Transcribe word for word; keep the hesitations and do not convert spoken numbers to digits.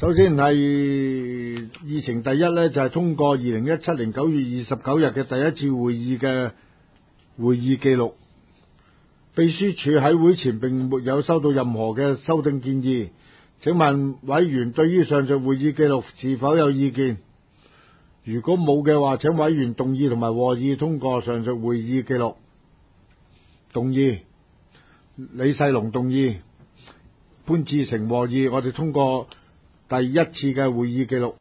首先係議程第一呢，就係、是、通過二零一七年九月二十九日嘅第一次會議嘅會議記錄。秘書處喺會前並沒有收到任何嘅修訂建議。請問委員對於上述會議記錄是否有意見？如果冇嘅話，請委員動議同埋和議通過上述會議記錄。動議，李世龍動議，潘志成和議，我哋通過第一次嘅會議記錄。